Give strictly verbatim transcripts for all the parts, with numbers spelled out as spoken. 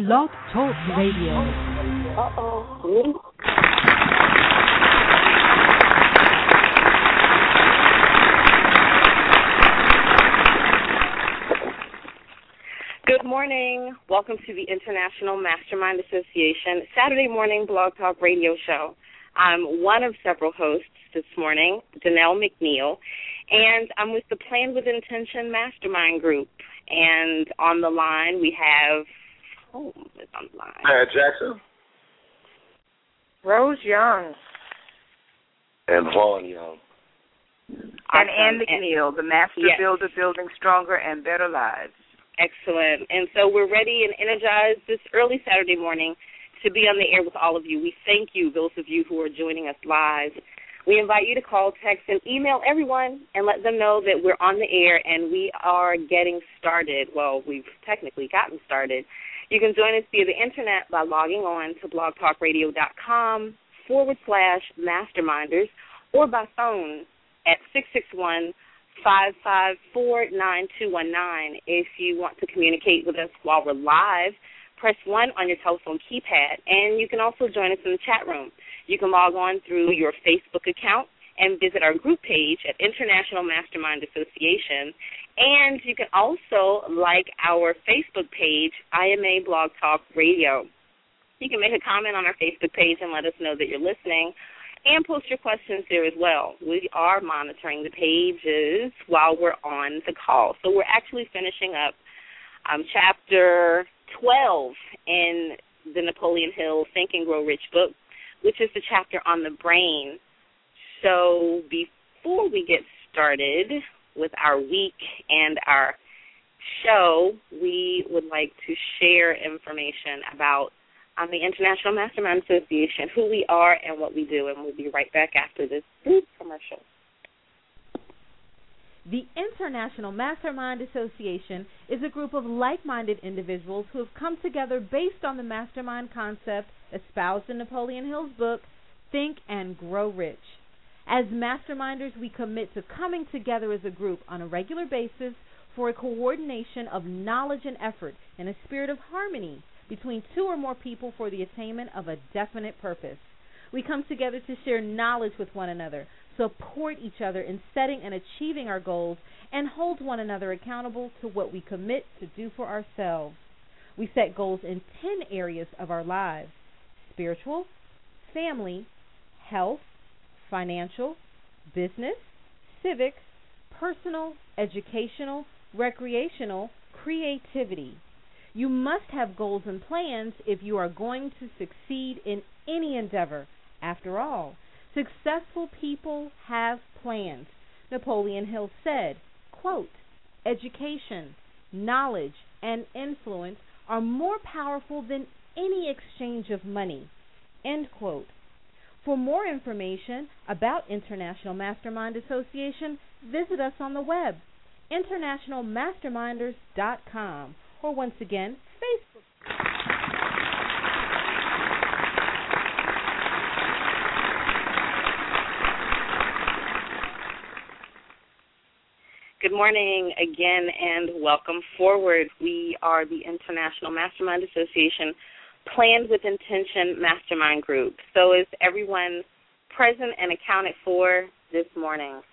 Blog Talk Radio. Uh-oh. Good morning. Welcome to the International Mastermind Association Saturday morning Blog Talk Radio show. I'm one of several hosts this morning, Danelle McNeil, and I'm with the Plan with Intention Mastermind Group. And on the line we have, oh, it's on the line. Pat Jackson. Rose Young. And Vaughn Young. Awesome. And Ann McNeil, the Master yes. Builder, Building Stronger and Better Lives. Excellent. And so we're ready and energized this early Saturday morning to be on the air with all of you. We thank you, those of you who are joining us live. We invite you to call, text, and email everyone and let them know that we're on the air and we are getting started. Well, we've technically gotten started. You can join us via the Internet by logging on to blogtalkradio.com forward slash masterminders or by phone at six six one, five five four, nine two one nine. If you want to communicate with us while we're live, press one on your telephone keypad, and you can also join us in the chat room. You can log on through your Facebook account and visit our group page at International Mastermind Association, and you can also like our Facebook page, I M A Blog Talk Radio. You can make a comment on our Facebook page and let us know that you're listening, and post your questions there as well. We are monitoring the pages while we're on the call. So we're actually finishing up um, chapter twelve in the Napoleon Hill Think and Grow Rich book, which is the chapter on the brain. So before we get started with our week and our show, we would like to share information about um, the International Mastermind Association, who we are and what we do, and we'll be right back after this brief commercial. The International Mastermind Association is a group of like-minded individuals who have come together based on the mastermind concept espoused in Napoleon Hill's book, Think and Grow Rich. As masterminders, we commit to coming together as a group on a regular basis for a coordination of knowledge and effort in a spirit of harmony between two or more people for the attainment of a definite purpose. We come together to share knowledge with one another, support each other in setting and achieving our goals, and hold one another accountable to what we commit to do for ourselves. We set goals in ten areas of our lives: spiritual, family, health, financial, business, civic, personal, educational, recreational, creativity. You must have goals and plans if you are going to succeed in any endeavor. After all, successful people have plans. Napoleon Hill said, quote, education, knowledge, and influence are more powerful than any exchange of money, end quote. For more information about International Mastermind Association, visit us on the web, international masterminders dot com, or once again, Facebook. Good morning again and welcome forward. We are the International Mastermind Association Planned with Intention Mastermind Group. So is everyone present and accounted for this morning?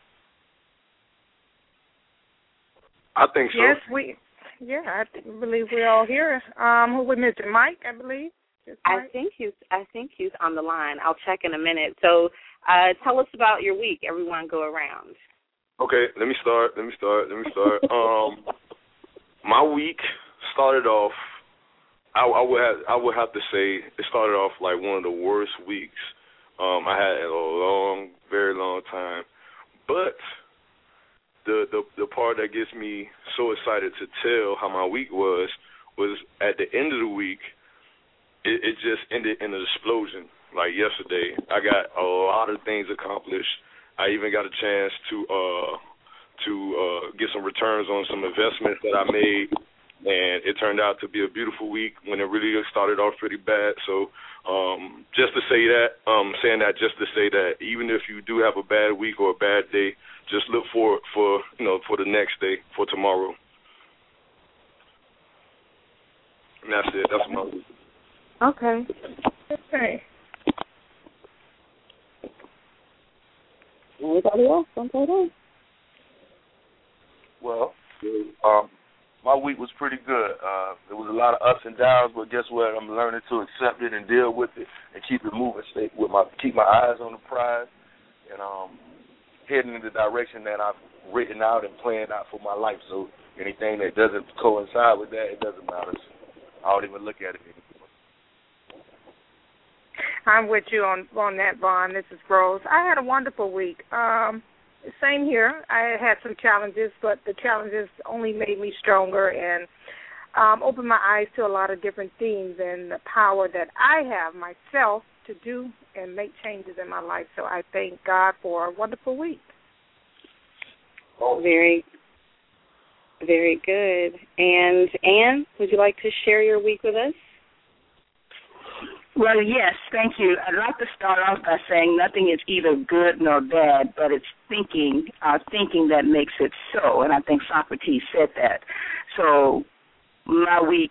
I think so. Yes, we. Yeah, I believe we're all here. Um, who we missing? Mike, I believe. I think he's. I think he's on the line. I'll check in a minute. So, uh, tell us about your week. Everyone, go around. Okay, let me start. Let me start. Let me start. um, my week started off. I, I would have. I would have to say it started off like one of the worst weeks um, I had in a long, very long time. But the, the the part that gets me so excited to tell how my week was was at the end of the week. It, it just ended in an explosion. Like yesterday, I got a lot of things accomplished. I even got a chance to uh, to uh, get some returns on some investments that I made, and it turned out to be a beautiful week when it really started off pretty bad. So um, just to say that, um, saying that just to say that even if you do have a bad week or a bad day, just look forward for you know for the next day, for tomorrow. And that's it. That's my week. Okay. Okay. Anybody else? Don't say that. Well, um, my week was pretty good. Uh, there was a lot of ups and downs, but guess what? I'm learning to accept it and deal with it and keep it moving. Stay with my keep my eyes on the prize, and um, heading in the direction that I've written out and planned out for my life. So anything that doesn't coincide with that, it doesn't matter. I don't even look at it anymore. I'm with you on on that, Vaughn. This is Rose. I had a wonderful week. Um, same here. I had some challenges, but the challenges only made me stronger and um, opened my eyes to a lot of different things and the power that I have myself to do and make changes in my life. So I thank God for a wonderful week. Oh, very, very good. And Anne, would you like to share your week with us? Well, yes, thank you. I'd like to start off by saying nothing is either good nor bad, but it's thinking, our thinking that makes it so, and I think Socrates said that. So my week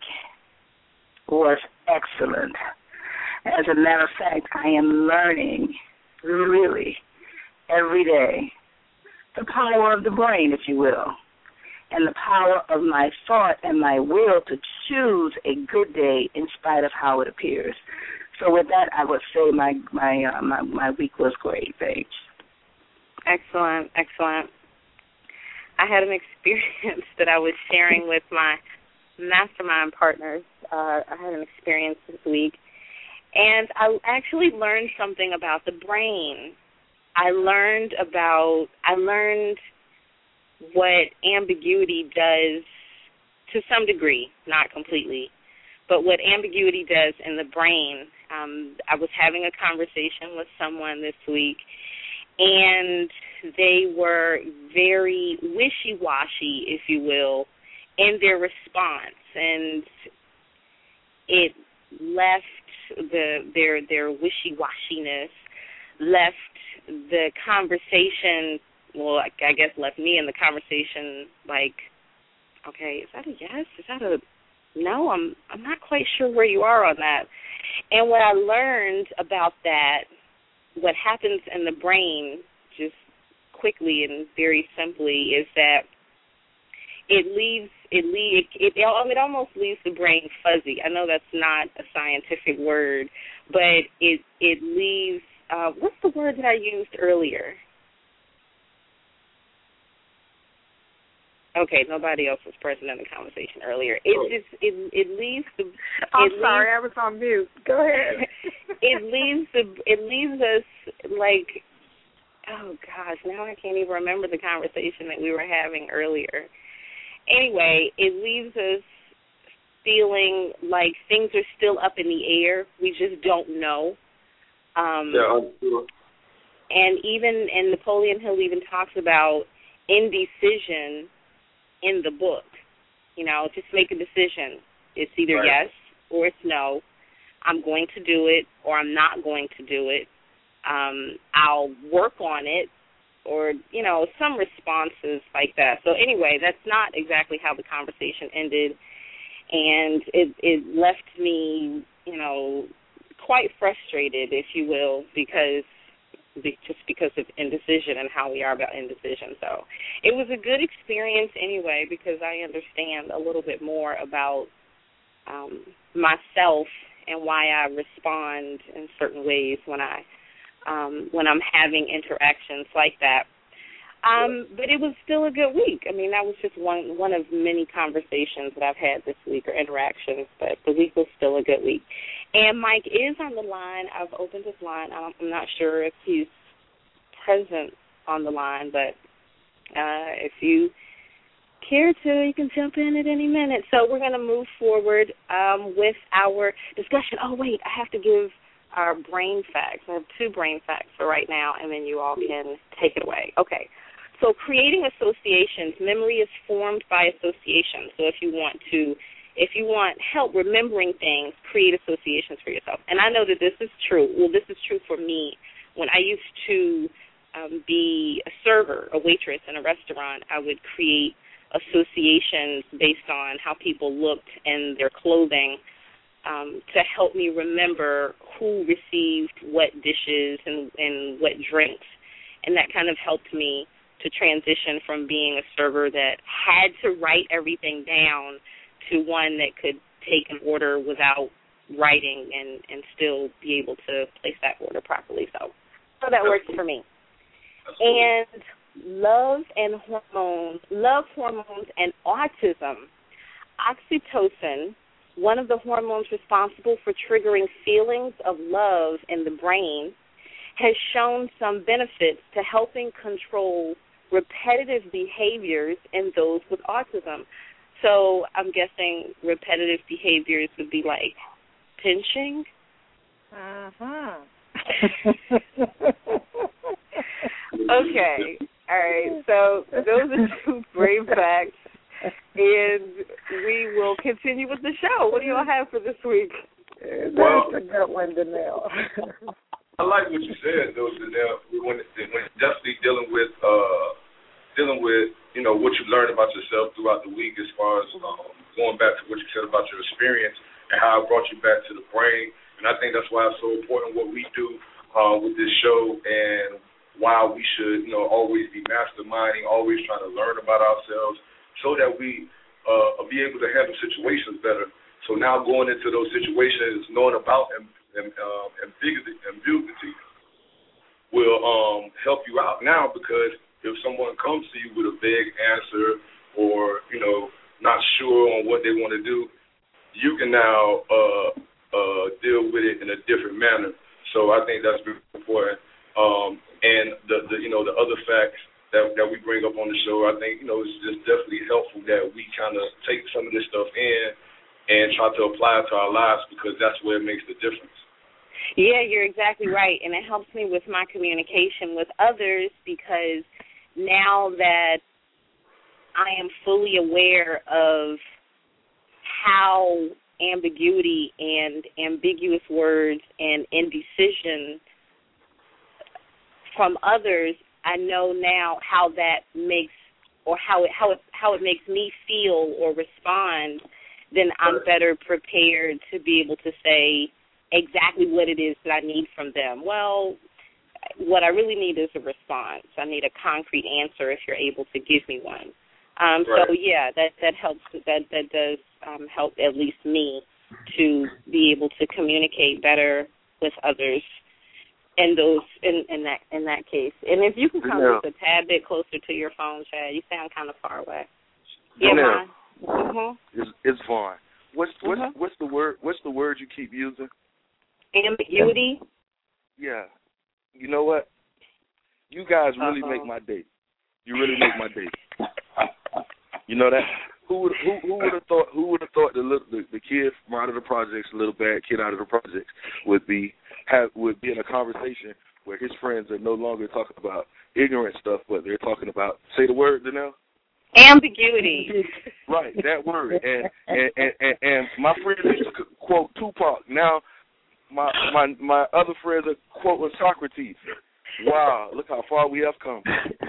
was excellent. As a matter of fact, I am learning, really, every day, the power of the brain, if you will, and the power of my thought and my will to choose a good day in spite of how it appears. So with that, I would say my my uh, my, my week was great. Thanks. Excellent, excellent. I had an experience that I was sharing with my mastermind partners. Uh, I had an experience this week, and I actually learned something about the brain. I learned about, I learned what ambiguity does to some degree, not completely, but what ambiguity does in the brain. Um, I was having a conversation with someone this week, and they were very wishy-washy, if you will, in their response, and it left the their their wishy-washiness, left the conversation, well, I, I guess left me in the conversation like, okay, is that a yes? Is that a no? I'm I'm not quite sure where you are on that. And what I learned about that, what happens in the brain, just quickly and very simply, is that it leaves it leave it, it it almost leaves the brain fuzzy. I know that's not a scientific word, but it it leaves. Uh, what's the word that I used earlier? Okay, nobody else was present in the conversation earlier. It just it it leaves the. I'm it sorry, leaves, I was on mute. Go ahead. it leaves the it leaves us like, oh gosh, now I can't even remember the conversation that we were having earlier. Anyway, it leaves us feeling like things are still up in the air. We just don't know. Um, yeah, I'm sure. And even and Napoleon Hill even talks about indecision in the book. You know, just make a decision. It's either right. yes or it's no. I'm going to do it or I'm not going to do it. Um, I'll work on it, or, you know, some responses like that. So anyway, that's not exactly how the conversation ended, and it, it left me, you know, quite frustrated, if you will, because just because of indecision and how we are about indecision. So it was a good experience anyway, because I understand a little bit more about um, myself and why I respond in certain ways when I um, when I'm having interactions like that. Um, but it was still a good week. I mean, that was just one one of many conversations that I've had this week, or interactions, but the week was still a good week. And Mike is on the line. I've opened his line. I'm not sure if he's present on the line, but uh, if you care to, you can jump in at any minute. So we're going to move forward um, with our discussion. Oh, wait, I have to give our brain facts. I have two brain facts for right now, and then you all can take it away. Okay. So creating associations, memory is formed by association. So if you want to, if you want help remembering things, create associations for yourself. And I know that this is true. Well, this is true for me. When I used to um, be a server, a waitress in a restaurant, I would create associations based on how people looked and their clothing um, to help me remember who received what dishes and, and what drinks. And that kind of helped me to transition from being a server that had to write everything down to one that could take an order without writing and, and still be able to place that order properly. So, so that works for me. And love and hormones, love hormones and autism. Oxytocin, one of the hormones responsible for triggering feelings of love in the brain, has shown some benefits to helping control repetitive behaviors in those with autism. So I'm guessing repetitive behaviors would be like pinching. Uh-huh. Okay. All right. So those are two brave facts. And we will continue with the show. What do y'all have for this week? That's Well, a good one, Danelle. I like what you said, though, Danelle, when, when definitely dealing with, uh, dealing with, you know, what you learned about yourself throughout the week as far as um, going back to what you said about your experience and how it brought you back to the brain. And I think that's why it's so important what we do uh, with this show and why we should, you know, always be masterminding, always trying to learn about ourselves so that we uh, be able to handle situations better. So now going into those situations, knowing about and, and uh, ambiguity will um, help you out now, because if someone comes to you with a vague answer or, you know, not sure on what they want to do, you can now uh, uh, deal with it in a different manner. So I think that's very important. Um, and the, the, you know, the other facts that that we bring up on the show, I think, you know, it's just definitely helpful that we kind of take some of this stuff in and try to apply it to our lives, because that's where it makes the difference. Yeah, you're exactly right, and it helps me with my communication with others, because now that I am fully aware of how ambiguity and ambiguous words and indecision from others, I know now how that makes, or how it how it how it makes me feel or respond. Then I'm better prepared to be able to say exactly what it is that I need from them. Well, what I really need is a response. I need a concrete answer if you're able to give me one. Um, right. So yeah, that that helps. That that does um, help at least me to be able to communicate better with others in those in, in that in that case. And if you can come Yeah. just a tad bit closer to your phone, Chad, you sound kind of far away. Yeah, Yeah, now, mine. Mm-hmm. it's, it's fine. What's what's Mhm. what's the word? What's the word you keep using? Ambiguity. Yeah. You know what? You guys really Uh-oh. make my day. You really make my day. You know that? Who would who who would have thought who would have thought the little the, the kid from out of the projects, the little bad kid out of the projects, would be have would be in a conversation where his friends are no longer talking about ignorant stuff, but they're talking about, say the word, Danelle? Ambiguity. Right, that word. And and, and, and and my friends used to quote Tupac. Now my my my other friends are quoting Socrates. Wow, look how far we have come.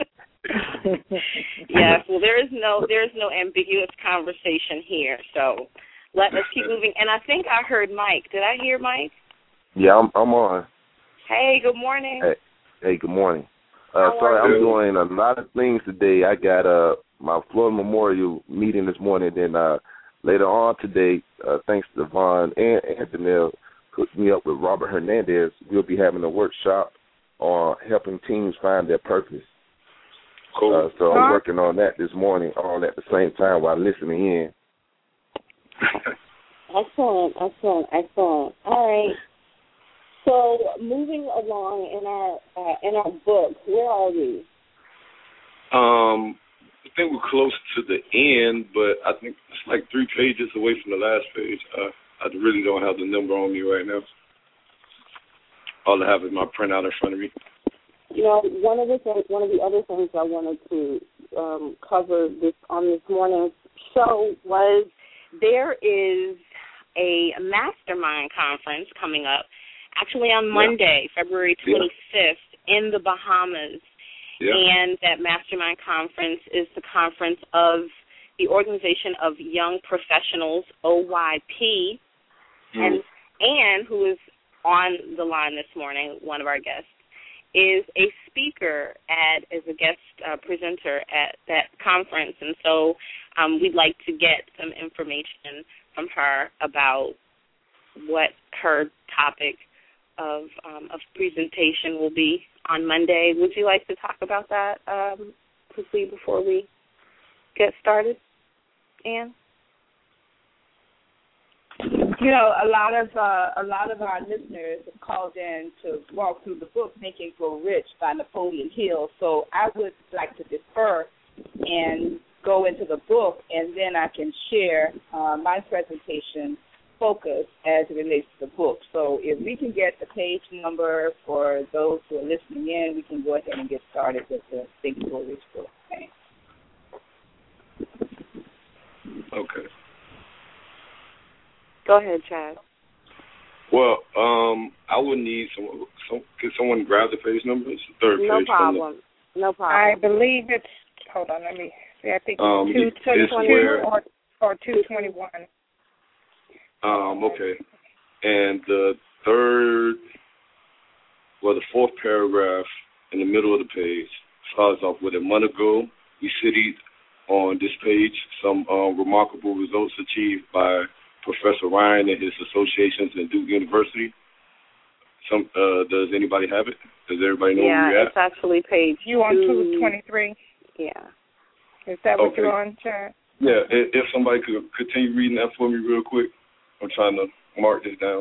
Yes, well, there is no there is no ambiguous conversation here. So let us keep moving. And I think I heard Mike. Did I hear Mike? Yeah, I'm I'm on. Hey, good morning. Hey, hey good morning. Uh, How sorry, are I'm you? doing a lot of things today. I got uh my Florida Memorial meeting this morning. Then uh, later on today, uh, thanks to Vaughn and Anthony, hooked me up with Robert Hernandez. We'll be having a workshop on helping teams find their purpose. Cool. Uh, so Huh? I'm working on that this morning, all at the same time while listening in. Excellent, excellent, excellent. All right. So moving along in our uh, in our book, where are we? Um, I think we're close to the end, but I think it's like three pages away from the last page. Uh, I really don't have the number on me right now. All I have is my printout in front of me. You know, one of the things, one of the other things I wanted to um, cover this on this morning's show was there is a mastermind conference coming up, actually on Monday, yeah. February twenty-fifth, yeah. in the Bahamas. Yeah. And that mastermind conference is the conference of the Organization of Young Professionals, O Y P, mm. and Ann, who is on the line this morning, one of our guests, is a speaker at, as a guest uh, presenter at that conference. And so um, we'd like to get some information from her about what her topic of um, of presentation will be on Monday. Would you like to talk about that um, quickly before we get started, Ann? You know, a lot of uh, a lot of our listeners have called in to walk through the book Think and Grow Rich by Napoleon Hill. So I would like to defer and go into the book, and then I can share uh, my presentation focus as it relates to the book. So if we can get the page number for those who are listening in, we can go ahead and get started with the Think and Grow Rich book. Okay. Okay. Go ahead, Chad. Well, um, I would need some. some could someone grab the page number? It's the third no page. Problem. No problem. I believe it's. Hold on, let me see. I think um, two twenty-two or or two twenty-one. Um. Okay. And the third, well, the fourth paragraph in the middle of the page starts off with a month ago we cited on this page some uh, remarkable results achieved by Professor Ryan and his associations at Duke University. Some uh, does anybody have it? Does everybody know yeah, where you're at? Yeah, it's actually page You on two twenty-three? Yeah. Is that what okay. you're on, Chad? Yeah, if, if somebody could continue reading that for me real quick. I'm trying to mark this down.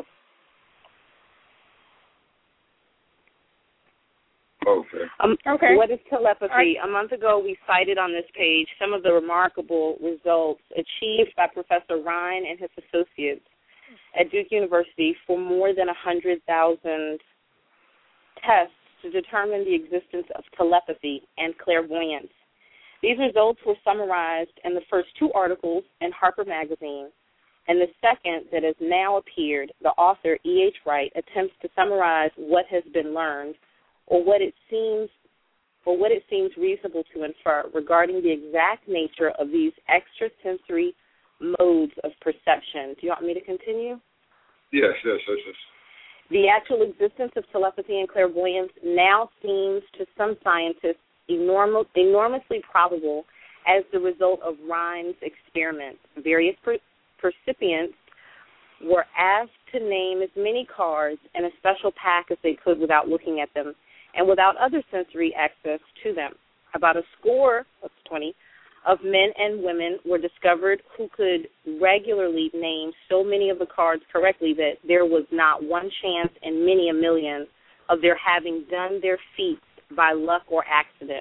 Okay. Um, okay. What is telepathy? I, A month ago, we cited on this page some of the remarkable results achieved by Professor Ryan and his associates at Duke University for more than one hundred thousand tests to determine the existence of telepathy and clairvoyance. These results were summarized in the first two articles in Harper Magazine, and the second that has now appeared, the author, E H. Wright, attempts to summarize what has been learned or what it seems or what it seems reasonable to infer regarding the exact nature of these extrasensory modes of perception. Do you want me to continue? Yes, yes, yes, yes. The actual existence of telepathy and clairvoyance now seems to some scientists enormous, enormously probable as the result of Ryan's experiments. Various per- percipients were asked to name as many cards in a special pack as they could without looking at them and without other sensory access to them. About a score, that's twenty, of men and women were discovered who could regularly name so many of the cards correctly that there was not one chance in many a million of their having done their feats by luck or accident.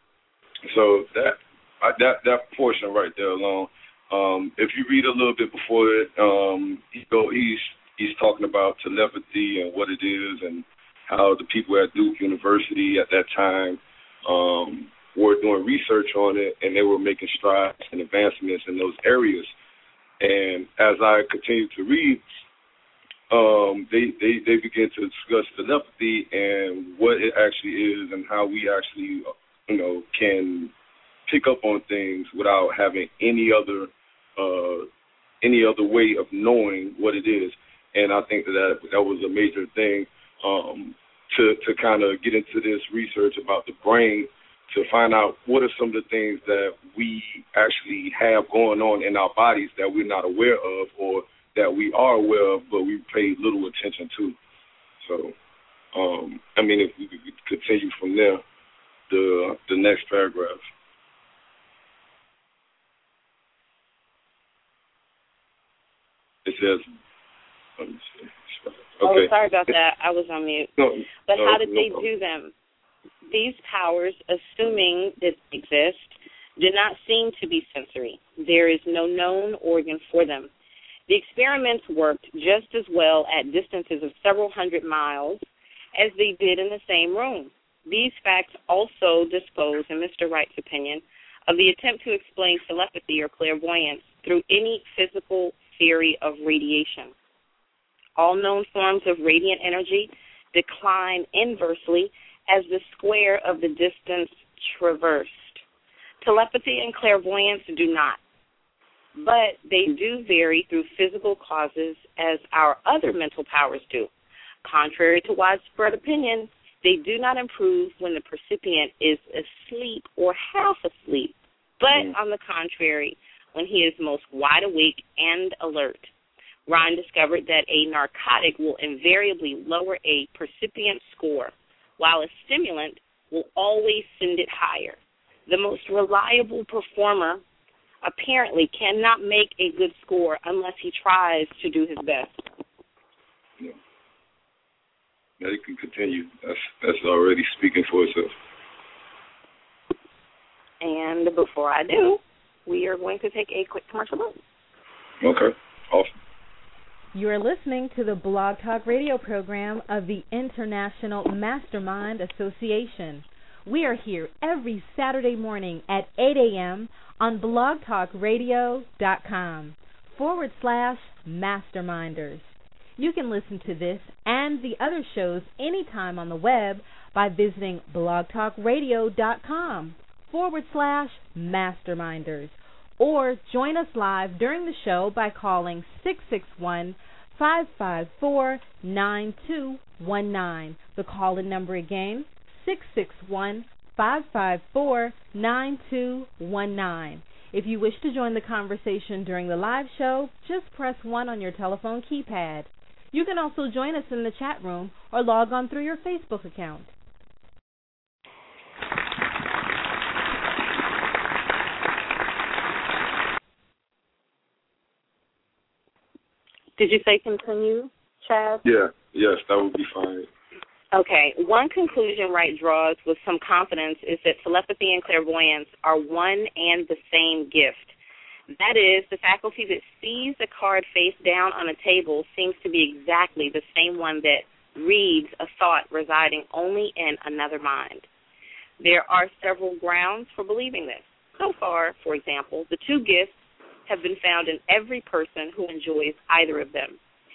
So that uh, that that portion right there alone, um, if you read a little bit before it, um, he go, he's he's talking about telepathy and what it is and how the people at Duke University at that time um, were doing research on it, and they were making strides and advancements in those areas. And as I continue to read, um, they, they, they begin to discuss telepathy and what it actually is and how we actually, you know, can pick up on things without having any other uh, any other way of knowing what it is. And I think that that, that was a major thing um, to, to kind of get into this research about the brain to find out what are some of the things that we actually have going on in our bodies that we're not aware of or that we are aware of but we pay little attention to. So, um, I mean, if we could continue from there, the the next paragraph. It says, let me see. Okay. Oh, sorry about that. I was on mute. No, but no, how did no they problem. do them? These powers, assuming that they exist, do not seem to be sensory. There is no known organ for them. The experiments worked just as well at distances of several hundred miles as they did in the same room. These facts also dispose, in Mister Wright's opinion, of the attempt to explain telepathy or clairvoyance through any physical theory of radiation. All known forms of radiant energy decline inversely as the square of the distance traversed. Telepathy and clairvoyance do not. but they do vary through physical causes as our other mental powers do. Contrary to widespread opinion, they do not improve when the recipient is asleep or half asleep, but mm. on the contrary, when he is most wide awake and alert. Ryan discovered that a narcotic will invariably lower a percipient score, while a stimulant will always send it higher. The most reliable performer apparently cannot make a good score unless he tries to do his best. Yeah. Now you can continue. That's that's already speaking for itself. And before I do, we are going to take a quick commercial break. Okay, awesome. You are listening to the Blog Talk Radio program of the International Mastermind Association. We are here every Saturday morning at eight a.m. on blogtalkradio.com forward slash masterminders. You can listen to this and the other shows anytime on the web by visiting blogtalkradio.com forward slash masterminders. Or join us live during the show by calling six six one, five five four, nine two one nine. The call-in number again, six six one, five five four, nine two one nine. If you wish to join the conversation during the live show, just press one on your telephone keypad. You can also join us in the chat room or log on through your Facebook account. Did you say continue, Chad? Yeah, yes, that would be fine. Okay, one conclusion Wright draws with some confidence is that telepathy and clairvoyance are one and the same gift. That is, the faculty that sees a card face down on a table seems to be exactly the same one that reads a thought residing only in another mind. There are several grounds for believing this. So far, for example, the two gifts have been found in every person who enjoys either of them.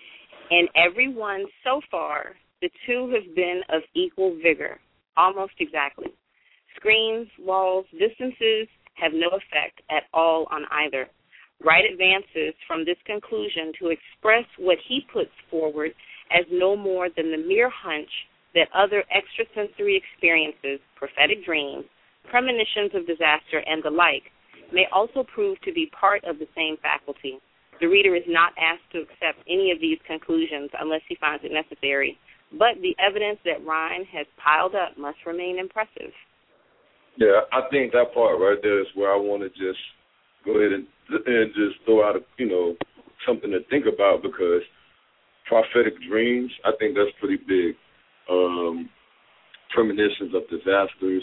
In every one so far, the two have been of equal vigor, almost exactly. Screens, walls, distances have no effect at all on either. Wright advances from this conclusion to express what he puts forward as no more than the mere hunch that other extrasensory experiences, prophetic dreams, premonitions of disaster, and the like, may also prove to be part of the same faculty. The reader is not asked to accept any of these conclusions unless he finds it necessary, but the evidence that Ryan has piled up must remain impressive. Yeah, I think that part right there is where I want to just go ahead and, and just throw out, a, you know, something to think about, because prophetic dreams, I think that's pretty big. Um, premonitions of disasters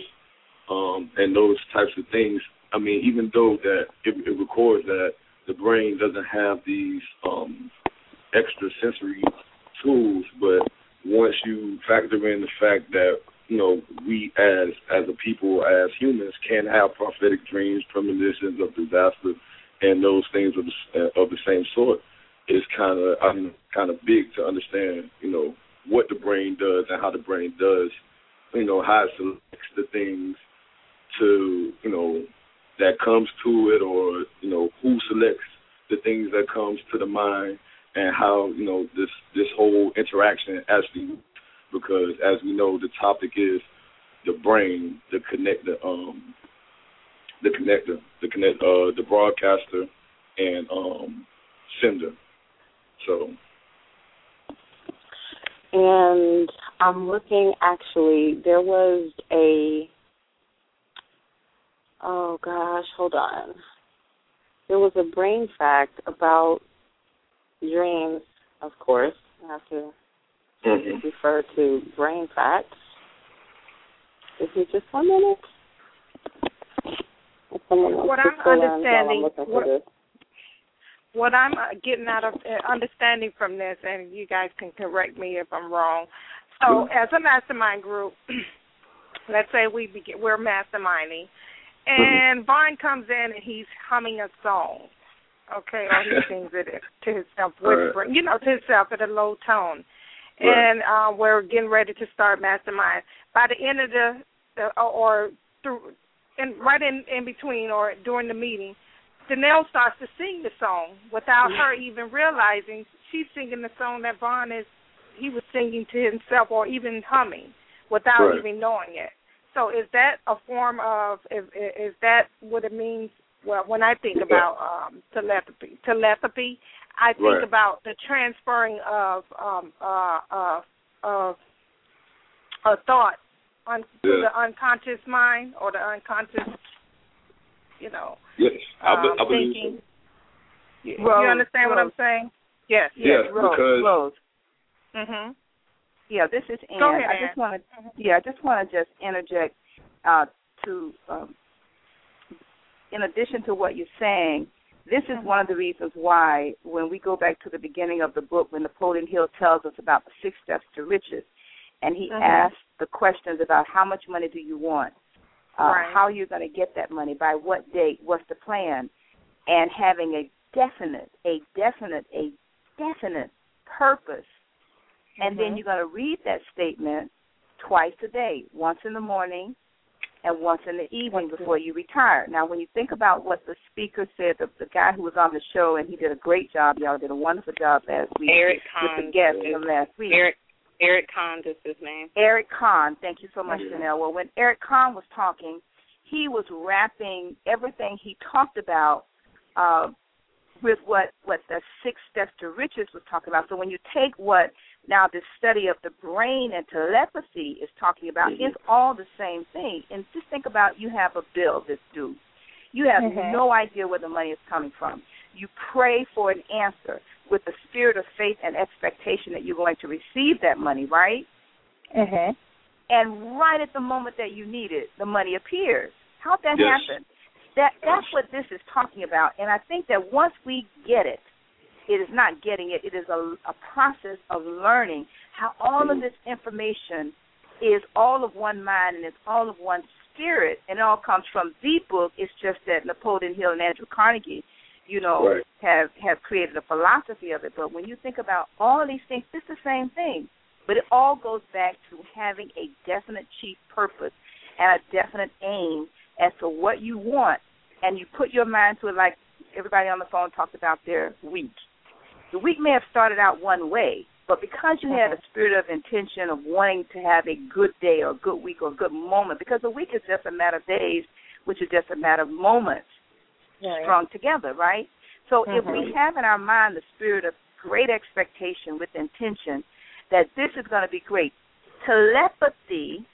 um, and those types of things. I mean, even though that it, it records that the brain doesn't have these um, extra sensory tools, but once you factor in the fact that, you know, we as as a people, as humans, can have prophetic dreams, premonitions of disaster, and those things of the, of the same sort, is kind of I mean, kind of big to understand, you know, what the brain does and how the brain does, you know, how it selects the things to, you know, that comes to it, or, you know, who selects the things that comes to the mind, and how, you know, this this whole interaction actually, because as we know, the topic is the brain, the connector, um, the connector, the connect, uh, the broadcaster, and um, sender. So. And I'm looking. Actually, there was a. Oh gosh, hold on. There was a brain fact about dreams, of course. I have to mm-hmm. refer to brain facts. Give me just one minute. What I'm understanding, what, what I'm getting out of uh, understanding from this, and you guys can correct me if I'm wrong. So, as a mastermind group, let's say we begin, we're masterminding, and Vaughn comes in and he's humming a song, okay, or he sings it to himself, whispering, right. you know, to himself at a low tone. Right. And uh, we're getting ready to start mastermind. By the end of the, the or through, and right in, in between or during the meeting, Danelle starts to sing the song without her even realizing she's singing the song that Vaughn is, he was singing to himself or even humming without right. even knowing it. So is that a form of, is, is that what it means? Well, when I think about um, telepathy, telepathy, I think right. about the transferring of um, uh, uh, of a thought on, yeah. to the unconscious mind or the unconscious, you know, yes, I, um, I believe thinking. so. You, Rose, you understand Rose. what I'm saying? Yes. Yes, Rose, because Rose. Mhm. Yeah, this is Ann. Go ahead, I just Ann. want to, yeah, I just want to just interject uh, to, um, in addition to what you're saying, this is Mhm. one of the reasons why when we go back to the beginning of the book, when Napoleon Hill tells us about the six steps to riches, and he Mhm. asks the questions about how much money do you want, uh, right. how you're going to get that money, by what date, what's the plan, and having a definite, a definite, a definite purpose. And then you're going to read that statement twice a day, once in the morning and once in the evening before you retire. Now, when you think about what the speaker said, the, the guy who was on the show, and he did a great job, y'all did a wonderful job last week Eric with Kahn the guest is, from last week. Eric Eric Kahn is his name. Eric Kahn, thank you so much, Janelle. Well, when Eric Kahn was talking, he was wrapping everything he talked about uh, with what, what the six steps to riches was talking about. So when you take what now this study of the brain and telepathy is talking about, mm-hmm. it's all the same thing. And just think about, you have a bill that's due. You have mm-hmm. no idea where the money is coming from. You pray for an answer with the spirit of faith and expectation that you're going to receive that money, right? Mm-hmm. And right at the moment that you need it, the money appears. How'd that yes. happen? That That's what this is talking about. And I think that once we get it, it is not getting it. It is a, a process of learning how all of this information is all of one mind and it's all of one spirit, and it all comes from the book. It's just that Napoleon Hill and Andrew Carnegie, you know, right. have, have created a philosophy of it. But when you think about all of these things, it's the same thing. But it all goes back to having a definite chief purpose and a definite aim as to what you want, and you put your mind to it, like everybody on the phone talked about their week. The week may have started out one way, but because you had a spirit of intention of wanting to have a good day or a good week or a good moment, because a week is just a matter of days, which is just a matter of moments right. strung together, right? So mm-hmm. if we have in our mind the spirit of great expectation with intention that this is going to be great, telepathy,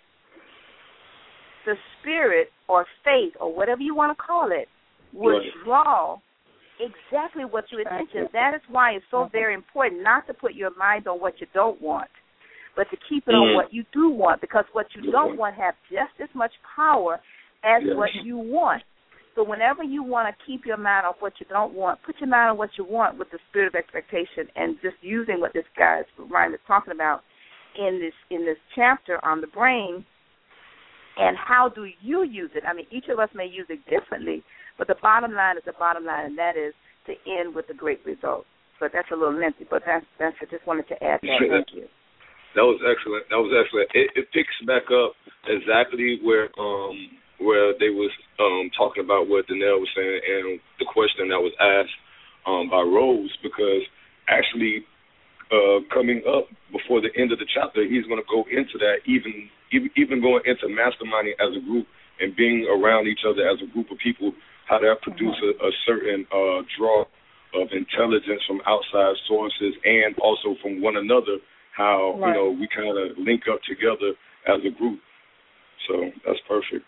the spirit or faith or whatever you want to call it, will right. draw exactly what you intention. That is why it's so very important not to put your mind on what you don't want, but to keep it mm-hmm. on what you do want, because what you don't want has just as much power as yes. what you want. So whenever you want to keep your mind on what you don't want, put your mind on what you want with the spirit of expectation, and just using what this guy Ryan is talking about in this in this chapter on the brain. And how do you use it? I mean, each of us may use it differently, but the bottom line is the bottom line, and that is to end with a great result. But that's a little lengthy, but that's, that's I just wanted to add that. Thank you. That was excellent. That was excellent. It, it picks back up exactly where um, where they was um, talking about what Danelle was saying and the question that was asked um, by Rose, because actually uh, coming up before the end of the chapter, he's going to go into that, even, even even going into masterminding as a group and being around each other as a group of people, how that produce a, a certain uh, draw of intelligence from outside sources and also from one another, how, right. you know, we kind of link up together as a group. So that's perfect.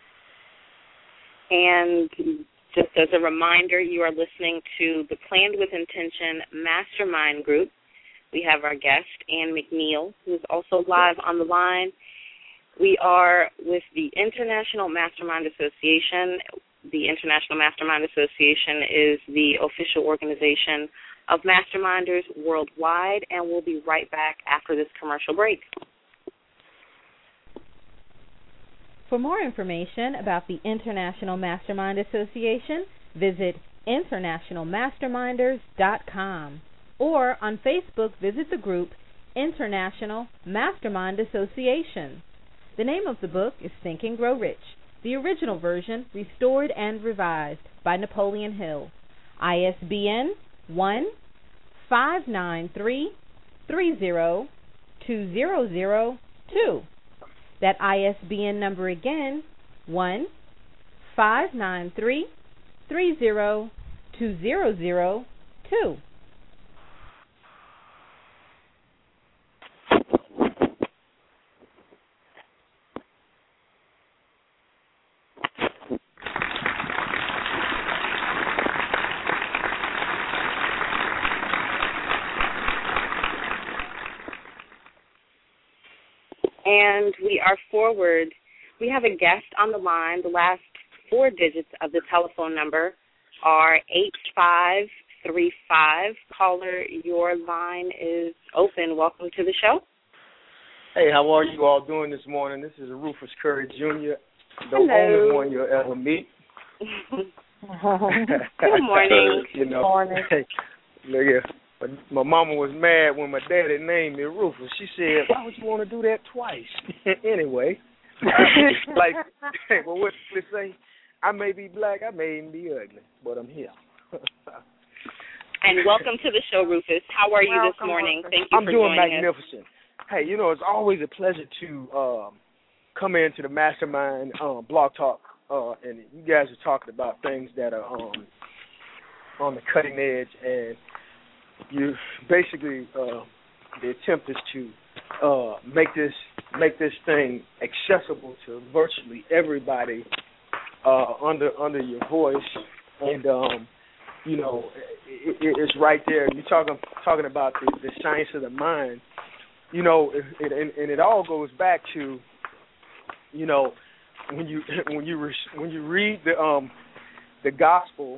And just as a reminder, you are listening to the Planned with Intention Mastermind Group. We have our guest, Ann McNeil, who is also live on the line. We are with the International Mastermind Association. The International Mastermind Association is the official organization of masterminders worldwide, and we'll be right back after this commercial break. For more information about the International Mastermind Association, visit international masterminders dot com. Or on Facebook, visit the group International Mastermind Association. The name of the book is Think and Grow Rich, the original version restored and revised by Napoleon Hill. I S B N one five nine three three zero two zero zero two. That I S B N number again, one five nine three three zero two zero zero two. And we are forward. We have a guest on the line. The last four digits of the telephone number are eight five three five. Caller, your line is open. Welcome to the show. Hey, how are you all doing this morning? This is Rufus Curry Junior, the Hello. only one you'll ever meet. Good morning. you know, Morning. Hey, look here. My mama was mad when my daddy named me Rufus. She said, why would you want to do that twice? Anyway, like, hey, well, what did they say? I may be black, I may even be ugly, but I'm here. And welcome to the show, Rufus. How are you Welcome, this morning? welcome. Thank you I'm for doing joining magnificent. Hey, you know, it's always a pleasure to um, come into the Mastermind um, Blog Talk, uh, and you guys are talking about things that are um, on the cutting edge, and you basically uh, the attempt is to uh, make this make this thing accessible to virtually everybody uh, under under your voice, and um, you know it, it, it's right there. You're talking talking about the, the science of the mind. You know, it, it, and, and it all goes back to you know when you when you re, when you read the um, the gospel,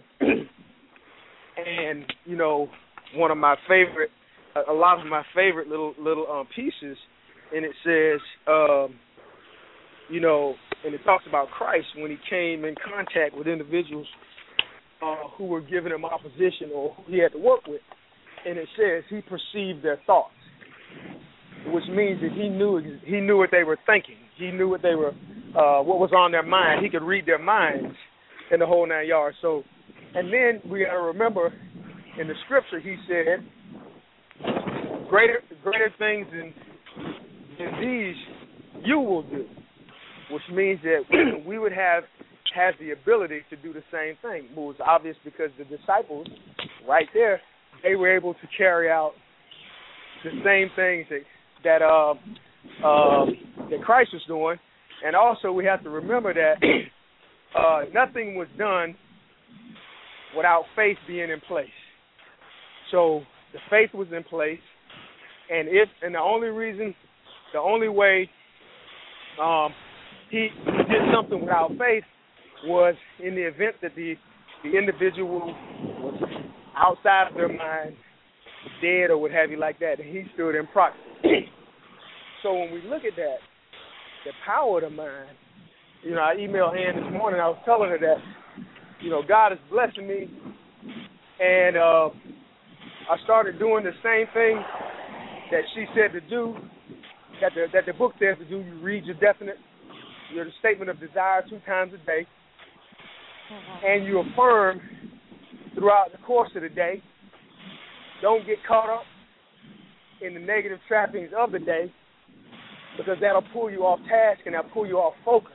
and you know. One of my favorite, a lot of my favorite little little um, pieces, and it says, um, you know, and it talks about Christ when he came in contact with individuals uh, who were giving him opposition or who he had to work with, and it says he perceived their thoughts, which means that he knew he knew what they were thinking, he knew what they were, uh, what was on their mind. He could read their minds in the whole nine yards. So, and then we got to remember. In the scripture, he said, greater greater things than, than these you will do, which means that we would have have the ability to do the same thing. It was obvious because the disciples, right there, they were able to carry out the same things that that uh, uh, that Christ was doing. And also, we have to remember that uh, nothing was done without faith being in place. So the faith was in place, and if and the only reason, the only way um, he did something without faith was in the event that the the individual was outside of their mind, dead or what have you like that, and he stood in proxy. So when we look at that, the power of the mind, you know, I emailed Ann this morning. I was telling her that, you know, God is blessing me, and uh, I started doing the same thing that she said to do, that the, that the book says to do. You read your definite, your statement of desire two times a day, mm-hmm. and you affirm throughout the course of the day. Don't get caught up in the negative trappings of the day, because that'll pull you off task and that'll pull you off focus.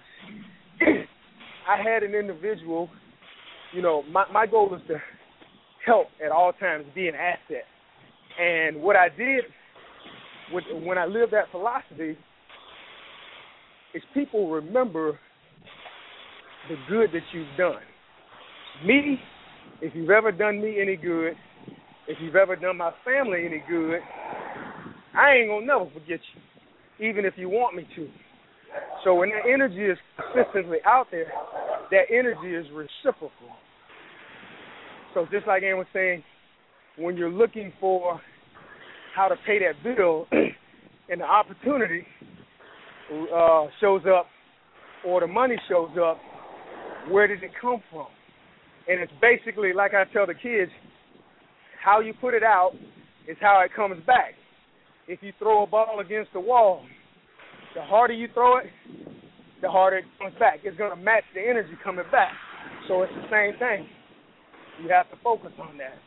I had an individual, you know, my, my goal is to help at all times, be an asset. And what I did with, when I lived that philosophy is people remember the good that you've done. Me, if you've ever done me any good, if you've ever done my family any good, I ain't going to never forget you, even if you want me to. So when that energy is consistently out there, that energy is reciprocal. So just like Ann was saying, when you're looking for how to pay that bill and the opportunity uh, shows up or the money shows up, where did it come from? And it's basically, like I tell the kids, how you put it out is how it comes back. If you throw a ball against the wall, the harder you throw it, the harder it comes back. It's going to match the energy coming back. So it's the same thing. You have to focus on that.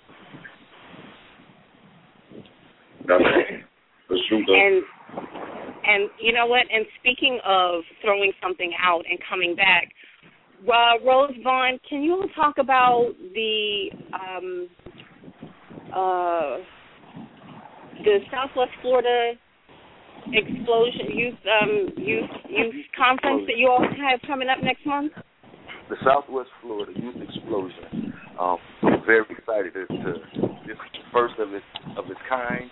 That's, that's true, though. And and you know what? And speaking of throwing something out and coming back, uh, Rose Vaughn, can you all talk about the um, uh, the Southwest Florida Explosion Youth um, Youth Youth Conference that you all have coming up next month? The Southwest Florida Youth Explosion. Um, I'm very excited to, to this is the first of its of its kind.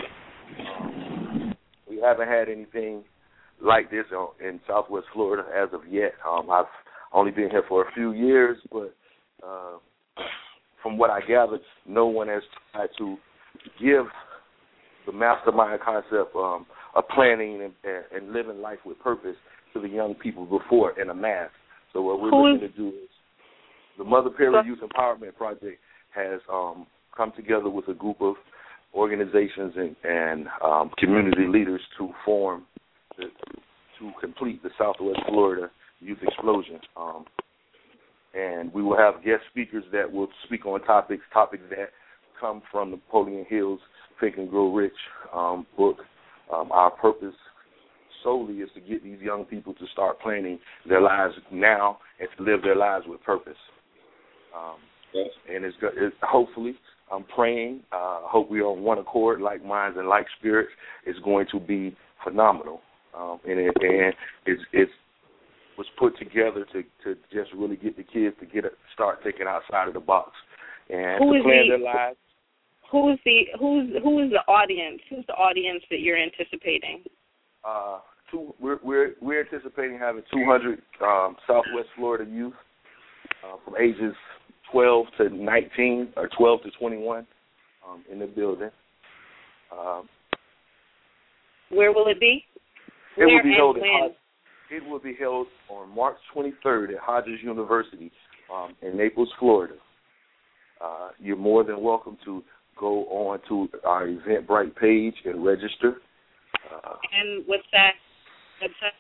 Um, we haven't had anything like this in Southwest Florida as of yet. Um, I've only been here for a few years, but uh, from what I gathered, no one has tried to give the mastermind concept um, of planning and, and living life with purpose to the young people before in a mass. So what we're Who looking is, to do is the Mother Perry Youth Empowerment Project has um, come together with a group of organizations and, and um, community leaders to form, the, to complete the Southwest Florida Youth Explosion. Um, and we will have guest speakers that will speak on topics, topics that come from Napoleon Hill's Think and Grow Rich um, book. Um, our purpose solely is to get these young people to start planning their lives now and to live their lives with purpose. Um, yes. And it's, it's hopefully, I'm praying, uh, hope we're on one accord, like minds and like spirits. It's going to be phenomenal. Um, and it, and it's, it's was put together to, to just really get the kids to get a, start thinking outside of the box and who to plan the, their lives. Who is the who's who is the audience? Who's the audience that you're anticipating? Uh, two, we're we're we're anticipating having two hundred um, Southwest Florida youth uh, from ages twelve to nineteen or twelve to twenty-one um, in the building. Um, Where will it be? It Where will be held and in when? Hod- It will be held on March twenty-third at Hodges University um, in Naples, Florida. Uh, you're more than welcome to go on to our Eventbrite page and register. Uh, and what's that website?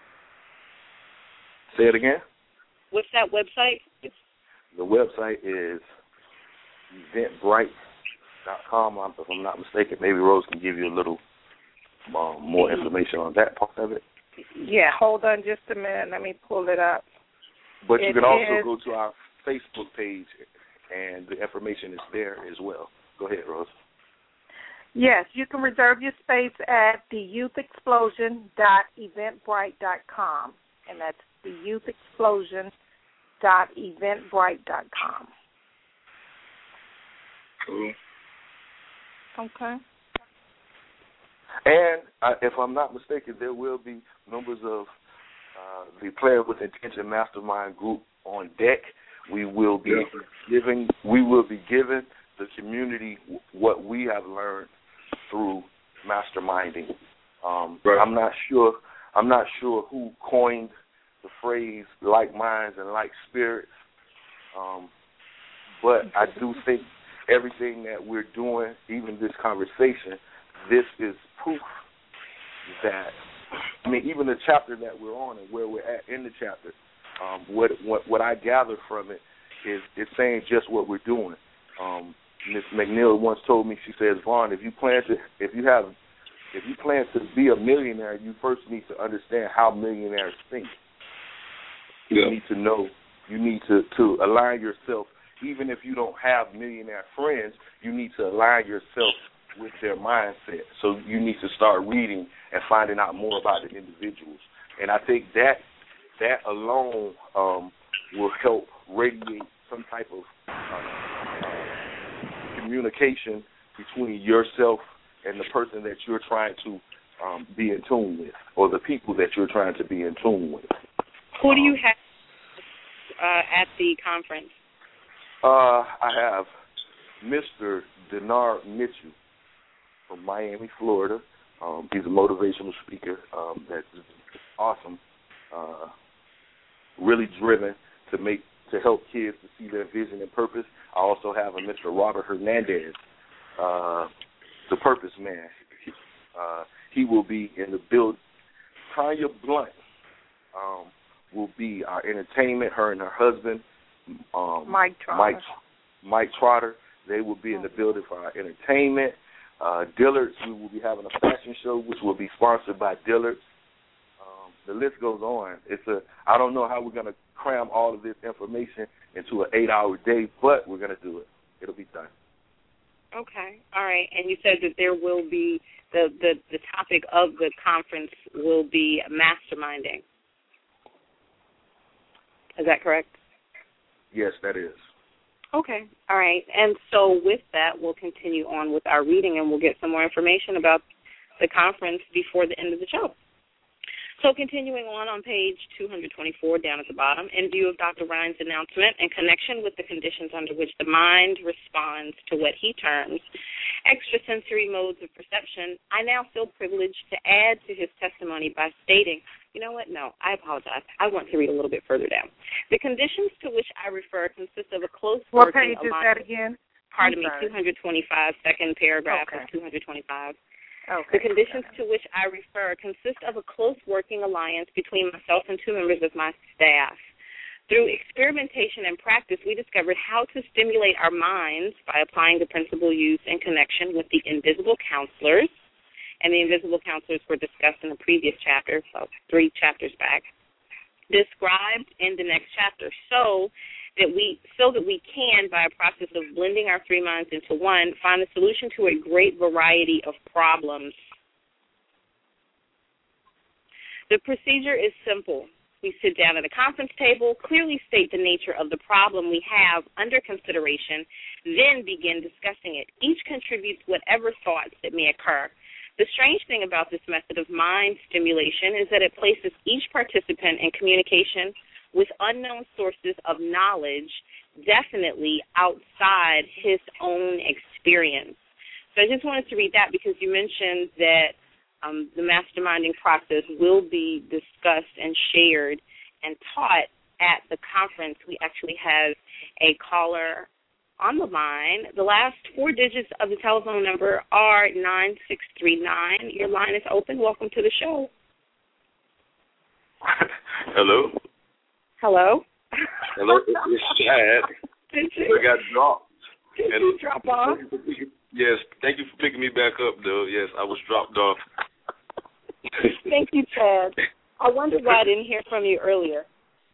Say it again? What's that website? The website is eventbrite dot com. If I'm not mistaken, maybe Rose can give you a little um, more information on that part of it. Yeah, hold on just a minute. Let me pull it up. But you It can also is- go to our Facebook page, and the information is there as well. Go ahead, Rose. Yes, you can reserve your space at the youth explosion dot eventbrite dot com, and that's the youth explosion dot eventbrite dot com. Cool. Okay. And uh, if I'm not mistaken, there will be members of uh, the Player with Intention Mastermind group on deck. We will be yeah. giving we will be giving the community what we have learned through masterminding. Um, right. I'm not sure. I'm not sure who coined the phrase "like minds and like spirits," um, but I do think everything that we're doing, even this conversation, this is proof that. I mean, even the chapter that we're on and where we're at in the chapter, um, what what what I gather from it is it's saying just what we're doing. Um, Miss McNeil once told me, she says, Vaughn, if you plan to, if you have, if you plan to be a millionaire, you first need to understand how millionaires think. Yeah. You need to know, you need to, to align yourself, even if you don't have millionaire friends, you need to align yourself with their mindset. So you need to start reading and finding out more about the individuals. And I think that that alone um, will help radiate some type of uh, communication between yourself and the person that you're trying to um, be in tune with, or the people that you're trying to be in tune with. Who do you have uh, at the conference? Uh, I have Mister Denard Mitchell from Miami, Florida. Um, he's a motivational speaker um, that's awesome, uh, really driven to make to help kids to see their vision and purpose. I also have a Mister Robert Hernandez, uh, the Purpose Man. Uh, he will be in the build. Tanya Blunt um, will be our entertainment. Her and her husband, um, Mike Trotter. Mike, Mike Trotter. They will be in the building for our entertainment. Uh, Dillard's, we will be having a fashion show, which will be sponsored by Dillard's. Um, the list goes on. It's a. I don't know how we're going to cram all of this information into an eight-hour day, but we're going to do it. It'll be done. Okay. All right. And you said that there will be the, the, the topic of the conference will be masterminding. Is that correct? Yes, that is. Okay. All right. And so with that, we'll continue on with our reading, and we'll get some more information about the conference before the end of the show. So continuing on on page two twenty-four down at the bottom, in view of Doctor Ryan's announcement in connection with the conditions under which the mind responds to what he terms extrasensory modes of perception, I now feel privileged to add to his testimony by stating, you know what, no, I apologize. I want to read a little bit further down. The conditions to which I refer consist of a close what working page is that again? Pardon me, two twenty-five, second paragraph okay. of two twenty-five. Okay. The conditions to which I refer consist of a close working alliance between myself and two members of my staff. Through experimentation and practice, we discovered how to stimulate our minds by applying the principle used in connection with the invisible counselors, and the invisible counselors were discussed in the previous chapter, so three chapters back, described in the next chapter, so that we so that we can, by a process of blending our three minds into one, find a solution to a great variety of problems. The procedure is simple. We sit down at a conference table, clearly state the nature of the problem we have under consideration, then begin discussing it. Each contributes whatever thoughts that may occur. The strange thing about this method of mind stimulation is that it places each participant in communication with unknown sources of knowledge, definitely outside his own experience. So I just wanted to read that because you mentioned that um, the masterminding process will be discussed and shared and taught at the conference. We actually have a caller on the line. The last four digits of the telephone number are nine six three nine. Your line is open. Welcome to the show. Hello. Hello? Hello, it's Chad. Did you? I got dropped. Did and you drop off? Yes, thank you for picking me back up, though. Yes, I was dropped off. Thank you, Chad. I wonder why I didn't hear from you earlier.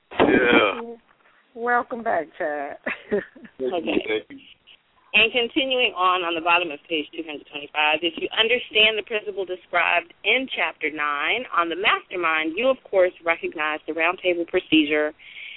Yeah. Welcome back, Chad. Okay. Thank you. And continuing on on the bottom of page two twenty-five, if you understand the principle described in Chapter nine on the mastermind, you, of course, recognize the roundtable procedure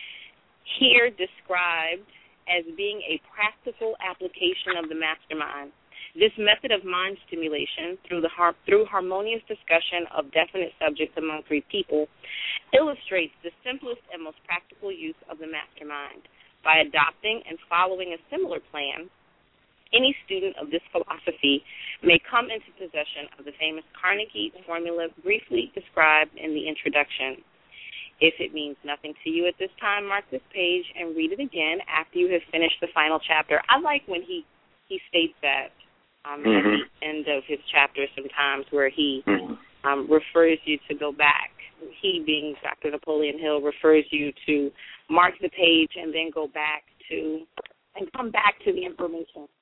here described as being a practical application of the mastermind. This method of mind stimulation through, the har- through harmonious discussion of definite subjects among three people illustrates the simplest and most practical use of the mastermind. By adopting and following a similar plan, any student of this philosophy may come into possession of the famous Carnegie formula briefly described in the introduction. If it means nothing to you at this time, mark this page and read it again after you have finished the final chapter. I like when he, he states that um, mm-hmm. at the end of his chapter sometimes where he mm-hmm. um, refers you to go back. He, being Doctor Napoleon Hill, refers you to mark the page and then go back to and come back to the information.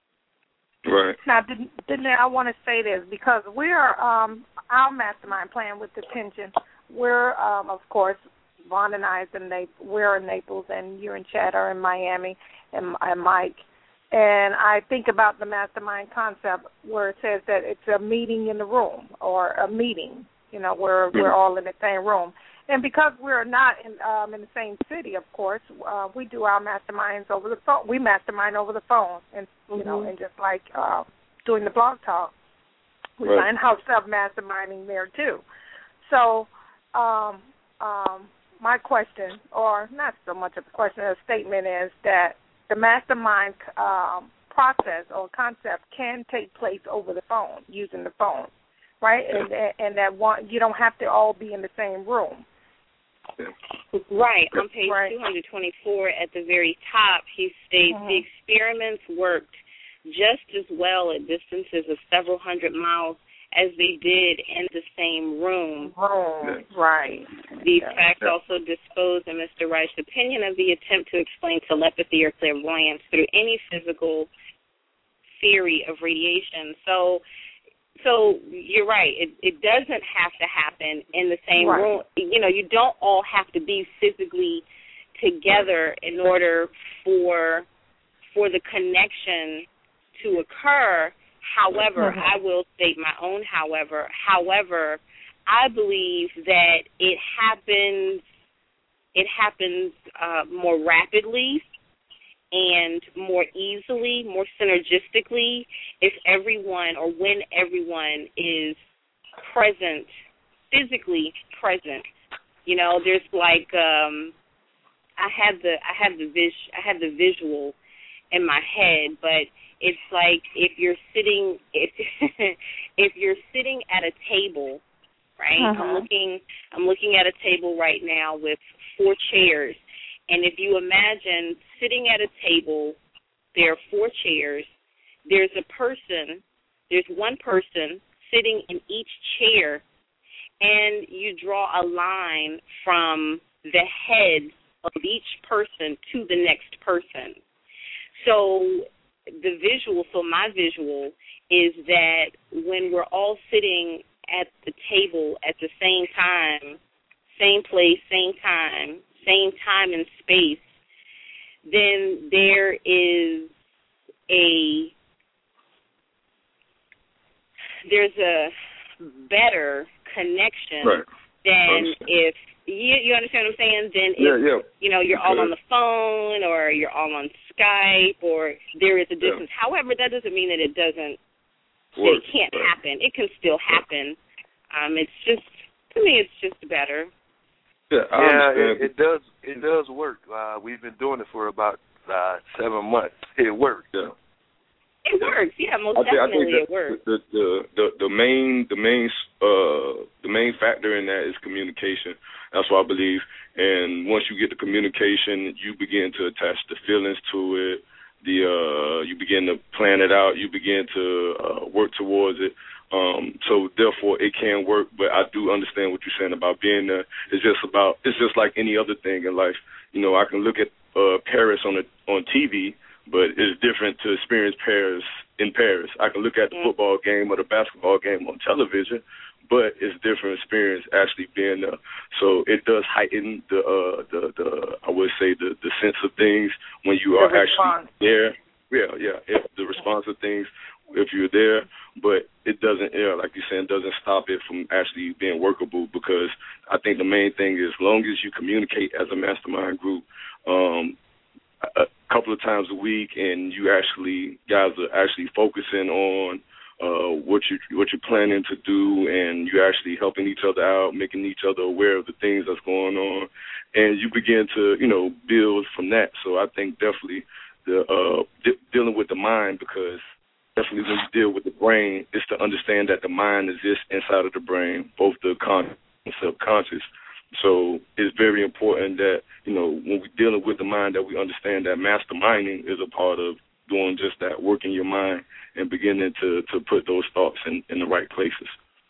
Right. Now, didn't, didn't I want to say this because we're um, our mastermind plan with the pension. We're um, of course Vaughn and I is in Naples. We're in Naples, and you and Chad are in Miami, and, and Mike. And I think about the mastermind concept where it says that it's a meeting in the room or a meeting. You know, where mm-hmm. we're all in the same room. And because we're not in um, in the same city, of course, uh, we do our masterminds over the phone. We mastermind over the phone, and you mm-hmm. know, and just like uh, doing the blog talk, we right. find ourselves masterminding there too. So, um, um, my question, or not so much of a question, a statement is that the mastermind um, process or concept can take place over the phone using the phone, right? Yeah. And and that one, you don't have to all be in the same room. Right. On page right. two twenty-four at the very top, he states mm-hmm. the experiments worked just as well at distances of several hundred miles as they did in the same room. Room, right. These Yeah. facts Yeah. also dispose, in Mister Wright's opinion, of the attempt to explain telepathy or clairvoyance through any physical theory of radiation. So, so you're right. It, it doesn't have to happen in the same Right. room. You know, you don't all have to be physically together in order for for the connection to occur. However, Mm-hmm. I will state my own however. However, I believe that it happens it happens uh, more rapidly and more easily, more synergistically if everyone or when everyone is present, physically present. You know, there's like um, I had the I had the vis I had the visual in my head, but it's like if you're sitting if if you're sitting at a table, right? Uh-huh. I'm looking I'm looking at a table right now with four chairs, and if you imagine sitting at a table, there are four chairs. There's a person, there's one person sitting in each chair, and you draw a line from the head of each person to the next person. So the visual, so my visual is that when we're all sitting at the table at the same time, same place, same time, same time and space, then there is a, there's a better connection Right. than if, you, you understand what I'm saying? Than if, Yeah, yeah. you know, you're all Okay. on the phone or you're all on Skype or there is a distance. Yeah. However, that doesn't mean that it doesn't, that Work. it can't Right. happen. It can still happen. Um, it's just, to me, it's just better. Yeah, I Yeah, understand. it, it does. It does work. Uh, we've been doing it for about uh, seven months. It works. Yeah. It works, yeah, most I think, I definitely think it works. the, the the the main the main uh the main factor in that is communication. That's what I believe. And once you get the communication, you begin to attach the feelings to it. The uh you begin to plan it out. You begin to uh, work towards it. Um, so therefore, it can work. But I do understand what you're saying about being there. It's just about it's just like any other thing in life. You know, I can look at uh, Paris on a, on T V. But it's different to experience Paris in Paris. I can look at the football game or the basketball game on television, but it's different experience actually being there. So it does heighten the uh, the the I would say the, the sense of things when you The are response. actually there. Yeah, yeah, if the response of things if you're there, but it doesn't, yeah, like you're saying, doesn't stop it from actually being workable because I think the main thing is as long as you communicate as a mastermind group, um, a couple of times a week, and you actually guys are actually focusing on uh, what you what you're planning to do, and you're actually helping each other out, making each other aware of the things that's going on, and you begin to you know build from that. So I think definitely the uh, de- dealing with the mind, because definitely when you deal with the brain, it's to understand that the mind exists inside of the brain, both the conscious and subconscious. So it's very important that, you know, when we're dealing with the mind, that we understand that masterminding is a part of doing just that, working your mind and beginning to, to put those thoughts in, in the right places.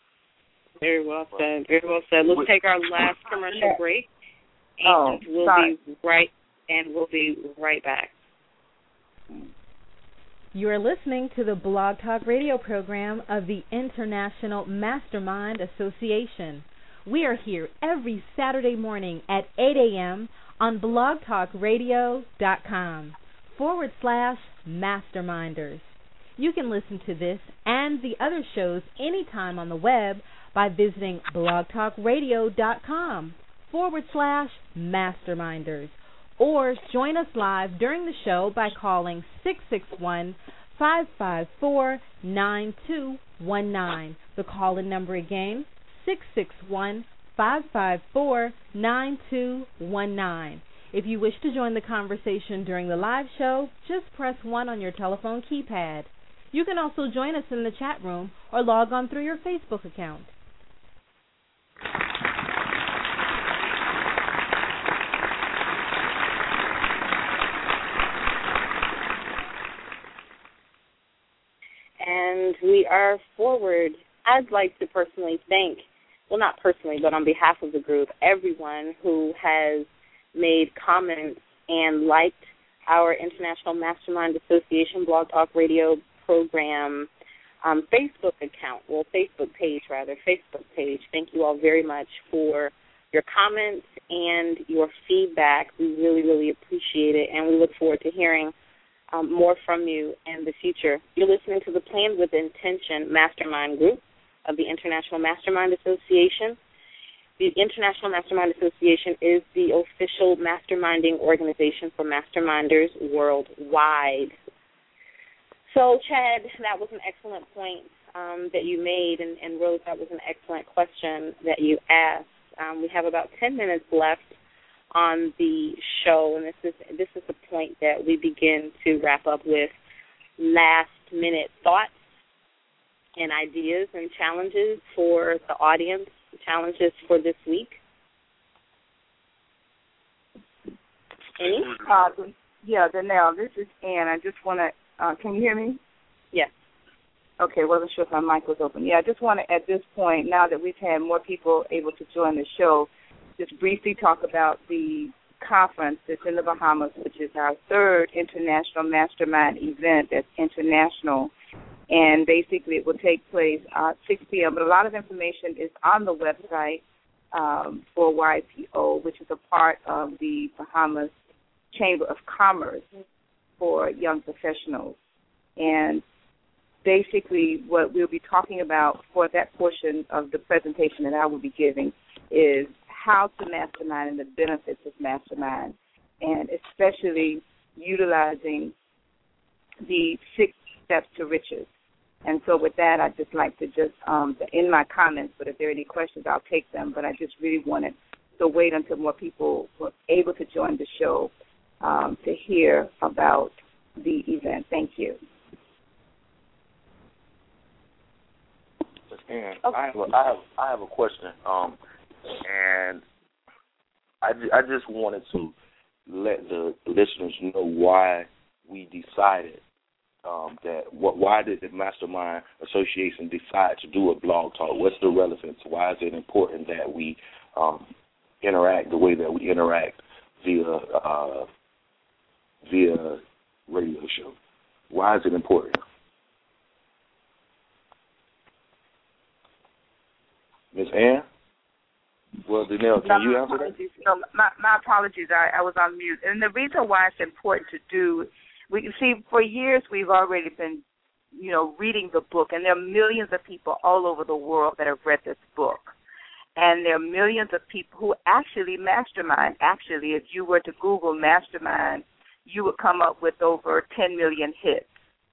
Very well said. Very well said. Let's take our last commercial break, and Oh, we'll sorry. be right and we'll be right back. You are listening to the Blog Talk Radio program of the International Mastermind Association. We are here every Saturday morning at eight a.m. on blogtalkradio.com forward slash masterminders. You can listen to this and the other shows anytime on the web by visiting blogtalkradio.com forward slash masterminders. Or join us live during the show by calling six six one, five five four, nine two one nine. The call-in number again, six six one, five five four, nine two one nine. If you wish to join the conversation during the live show, just press one on your telephone keypad. You can also join us in the chat room or log on through your Facebook account. And we are forward. I'd like to personally thank well, not personally, but on behalf of the group, everyone who has made comments and liked our International Mastermind Association Blog Talk Radio program um, Facebook account, well, Facebook page, rather, Facebook page. Thank you all very much for your comments and your feedback. We really, really appreciate it, and we look forward to hearing um, more from you in the future. You're listening to the Planned with Intention Mastermind Group of the International Mastermind Association. The International Mastermind Association is the official masterminding organization for masterminders worldwide. So, Chad, that was an excellent point um, that you made, and, and Rose, that was an excellent question that you asked. Um, we have about ten minutes left on the show, and this is this is the point that we begin to wrap up with last-minute thoughts and ideas and challenges for the audience, challenges for this week. Any? Uh, yeah, Danelle, this is Ann. I just want to, uh, can you hear me? Yes. Okay, wasn't sure if my mic was open. Yeah, I just want to, at this point, now that we've had more people able to join the show, just briefly talk about the conference that's in the Bahamas, which is our third International Mastermind event that's international. And basically it will take place at six p.m., but a lot of information is on the website um, for Y P O, which is a part of the Bahamas Chamber of Commerce for young professionals. And basically what we'll be talking about for that portion of the presentation that I will be giving is how to mastermind and the benefits of mastermind, and especially utilizing the six steps to riches. And so with that, I'd just like to just um, end my comments, but if there are any questions, I'll take them. But I just really wanted to wait until more people were able to join the show um, to hear about the event. Thank you. And I have a, I have I have a question, um, and I, I just wanted to let the listeners know why we decided um, that what why did the Mastermind Association decide to do a blog talk? What's the relevance? Why is it important that we um, interact the way that we interact via uh, via radio show? Why is it important? Miz Ann? Well, Danelle, can no, you answer that? No, my, my apologies. I, I was on mute. And the reason why it's important to do, we can see for years we've already been, you know, reading the book, and there are millions of people all over the world that have read this book. And there are millions of people who actually mastermind. Actually, if you were to Google mastermind, you would come up with over ten million hits.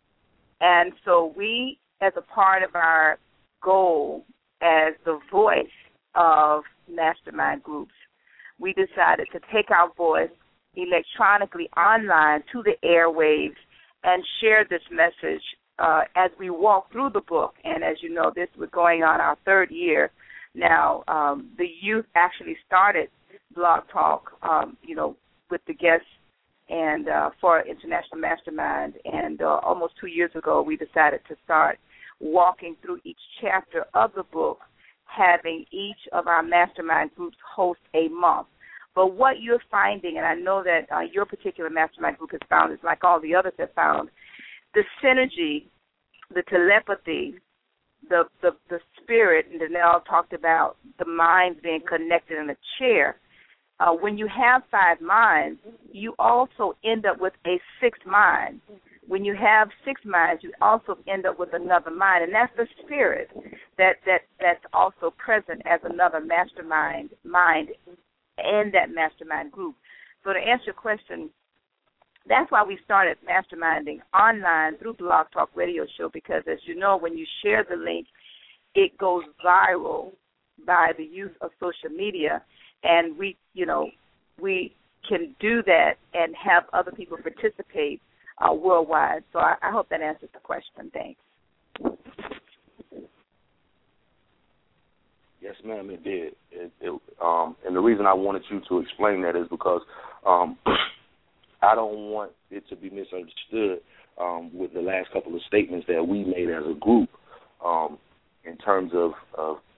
And so we, as a part of our goal, as the voice of mastermind groups, we decided to take our voice electronically online to the airwaves and share this message uh, as we walk through the book. And as you know, this was going on our third year now. Um, the youth actually started Blog Talk, um, you know, with the guests and uh, for International Mastermind. And uh, almost two years ago, we decided to start walking through each chapter of the book, having each of our mastermind groups host a month. But what you're finding, and I know that uh, your particular mastermind group has found, is like all the others have found, the synergy, the telepathy, the the, the spirit, and Danelle talked about the minds being connected in a chair. Uh, when you have five minds, you also end up with a sixth mind. When you have six minds, you also end up with another mind, and that's the spirit that, that that's also present as another mastermind mind in that mastermind group. So to answer your question, that's why we started masterminding online through Blog Talk Radio Show, because as you know, when you share the link, it goes viral by the use of social media, and we, you know, we can do that and have other people participate Uh, worldwide. So I, I hope that answers the question. Thanks. Yes, ma'am, it did. It, it, um, and the reason I wanted you to explain that is because um, I don't want it to be misunderstood um, with the last couple of statements that we made as a group um, in terms of, of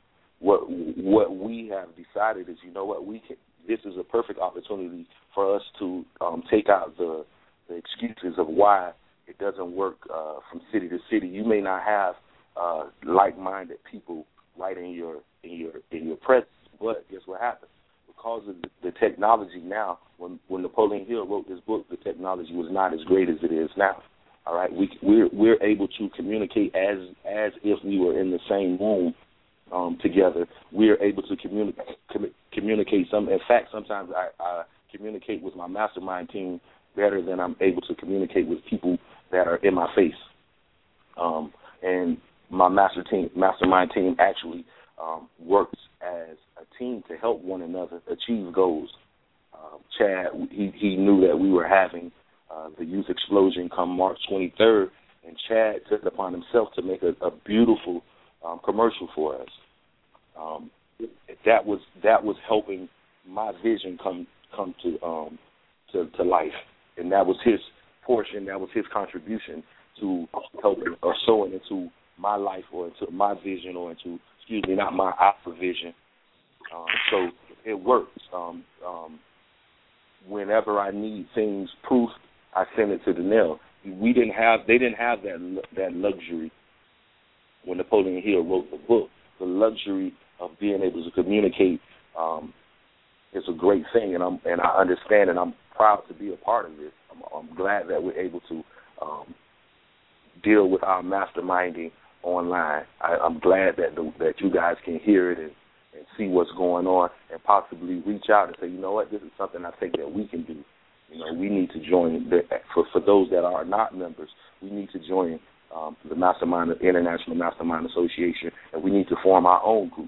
what what we have decided is, you know what, we can. This is a perfect opportunity for us to um, take out the, the excuses of why it doesn't work uh, from city to city. You may not have uh, like-minded people right in your in your in your presence, but guess what happens? Because of the, the technology now, when when Napoleon Hill wrote this book, the technology was not as great as it is now. All right, we we're we're able to communicate as as if we were in the same room um, together. We're able to communicate com- communicate some. In fact, sometimes I, I communicate with my mastermind team better than I'm able to communicate with people that are in my face. Um, and my master team, mastermind team actually um, works as a team to help one another achieve goals. Um, Chad, he, he knew that we were having uh, the youth explosion come March twenty-third, and Chad took it upon himself to make a, a beautiful um, commercial for us. Um, that was that was helping my vision come come to um, to, to life, and that was his portion. That was his contribution to helping or sowing into my life or into my vision or into, excuse me, not my opera vision. Um, so it works. Um, um, whenever I need things proof, I send it to Danelle. We didn't have, they didn't have that that luxury when Napoleon Hill wrote the book. The luxury of being able to communicate um, is a great thing, and I'm and I understand, and I'm proud to be a part of this. I'm, I'm glad that we're able to um, deal with our masterminding online. I, I'm glad that the, that you guys can hear it and, and see what's going on, and possibly reach out and say, you know what, this is something I think that we can do. You know, we need to join. The, for for those that are not members, we need to join um, the Mastermind, the International Mastermind Association, and we need to form our own groups.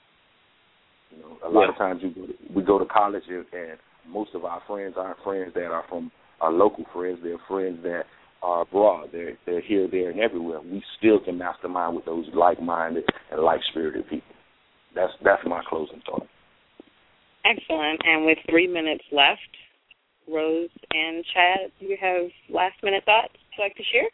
You know, a lot yeah. of times we go to, we go to college, and, and most of our friends aren't friends that are from our local friends. They're friends that are abroad. They're they're here, there, and everywhere. We still can mastermind with those like-minded and like-spirited people. That's that's my closing thought. Excellent. And with three minutes left, Rose and Chad, do you have last-minute thoughts you'd like to share?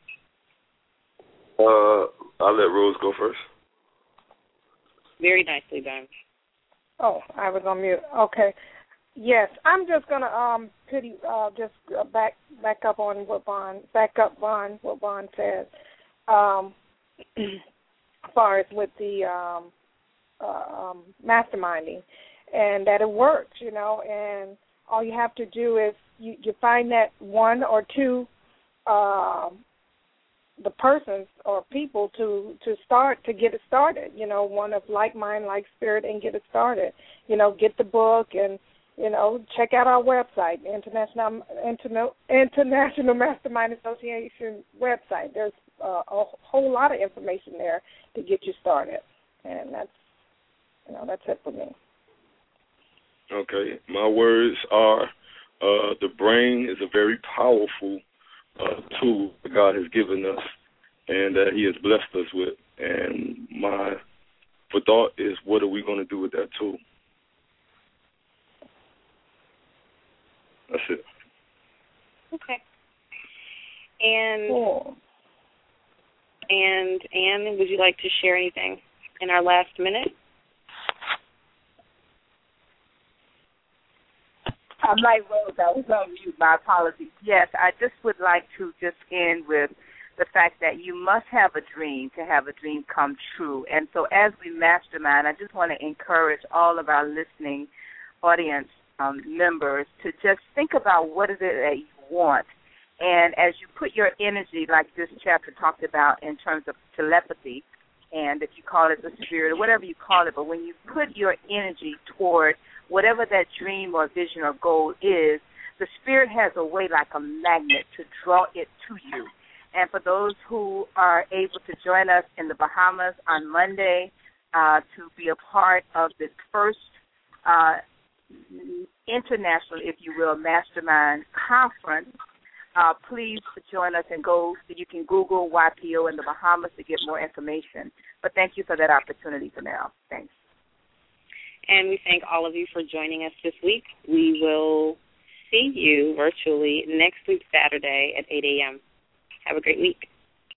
Uh, I'll let Rose go first. Very nicely done. Oh, I was on mute. Okay. Yes, I'm just gonna um pity uh just uh, back back up on what Vaughn back up Vaughn what Vaughn said. Um, as far as with the um, uh, um masterminding, and that it works, you know, and all you have to do is you, you find that one or two uh, the persons or people to, to start to get it started, you know, one of like mind, like spirit, and get it started. You know, get the book and, you know, check out our website, International International, International Mastermind Association website. There's uh, a whole lot of information there to get you started, and that's, you know, that's it for me. Okay, my words are uh, the brain is a very powerful uh, tool that God has given us and that He has blessed us with. And my thought is, what are we going to do with that tool? That's it. Okay. And cool. and Anne, would you like to share anything in our last minute? I'm like Rose, I was on mute, my apologies. Yes, I just would like to just end with the fact that you must have a dream to have a dream come true. And so as we mastermind, I just want to encourage all of our listening audience um, members to just think about what is it that you want. And as you put your energy, like this chapter talked about in terms of telepathy, and if you call it the spirit or whatever you call it, but when you put your energy toward whatever that dream or vision or goal is, the spirit has a way like a magnet to draw it to you. And for those who are able to join us in the Bahamas on Monday uh, to be a part of this first uh, international, if you will, mastermind conference, uh, please join us and go. You can Google Y P O in the Bahamas to get more information. But thank you for that opportunity for now. Thanks. And we thank all of you for joining us this week. We will see you virtually next week, Saturday at eight a.m. Have a great week.